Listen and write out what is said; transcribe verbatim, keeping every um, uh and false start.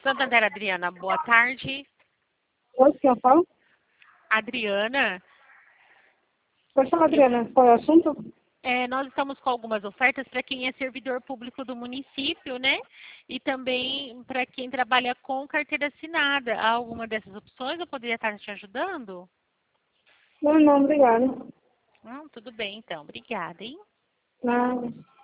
Santander, Adriana, boa tarde. Oi, quem eu falo? Adriana, Pode falar, Adriana. Qual é o assunto? é, nós estamos com algumas ofertas para quem é servidor público do município, né? E também para quem trabalha com carteira assinada. Há alguma dessas opções eu poderia estar te ajudando? Não, não, obrigada. Hum, tudo bem, então. Obrigada, hein? Não.